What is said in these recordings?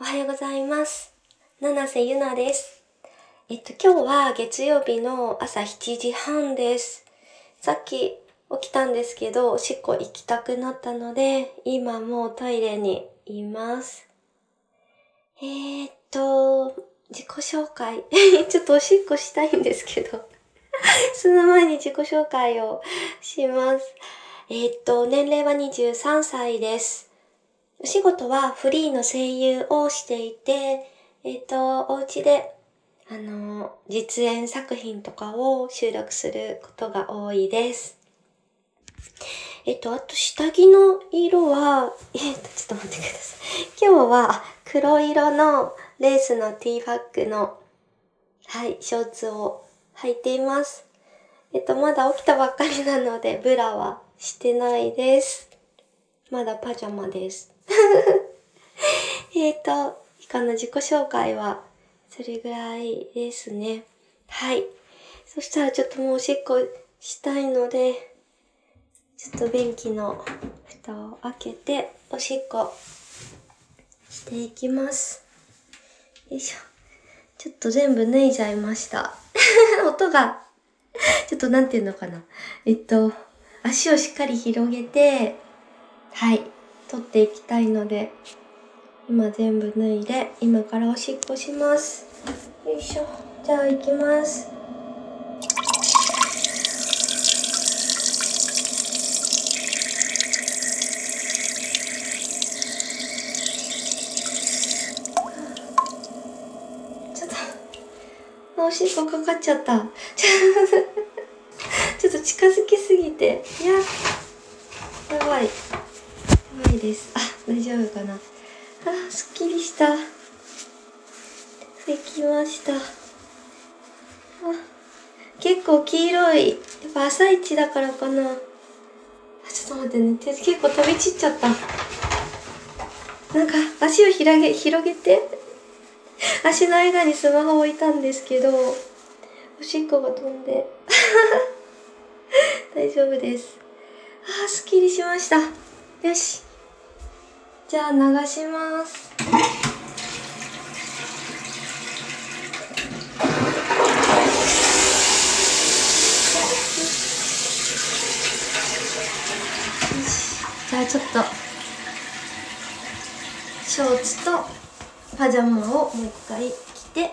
おはようございます。七瀬ゆなです。今日は月曜日の朝7時半です。さっき起きたんですけど、おしっこ行きたくなったので、今もうトイレにいます。自己紹介。ちょっとおしっこしたいんですけど、その前に自己紹介をします。年齢は23歳です。お仕事はフリーの声優をしていて、お家で、実演作品とかを収録することが多いです。あと下着の色は、ちょっと待ってください。今日は黒色のレースのティーバッグの、ショーツを履いています。まだ起きたばっかりなので、ブラはしてないです。まだパジャマです。以下の自己紹介は、それぐらいですね。はい。そしたらちょっともうおしっこしたいので、ちょっと便器の蓋を開けて、おしっこしていきます。よいしょ。ちょっと全部脱いじゃいました。音が、ちょっとなんていうのかな。足をしっかり広げて、取っていきたいので、今全部脱いで、今からおしっこします。よいしょ。じゃあ行きます。ちょっと、おしっこかかっちゃった。ちょっと近づきすぎて。やばい。やばいです。大丈夫かな。すっきりした。できました。結構黄色い。やっぱ朝一だからかな。ちょっと待ってね。結構飛び散っちゃった。なんか足を広げて。足の間にスマホ置いたんですけど、おしっこが飛んで。大丈夫です。すっきりしました。よし。じゃあ流します。じゃあちょっとショーツとパジャマをもう一回着て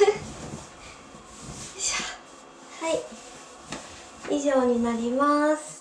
はい、以上になります。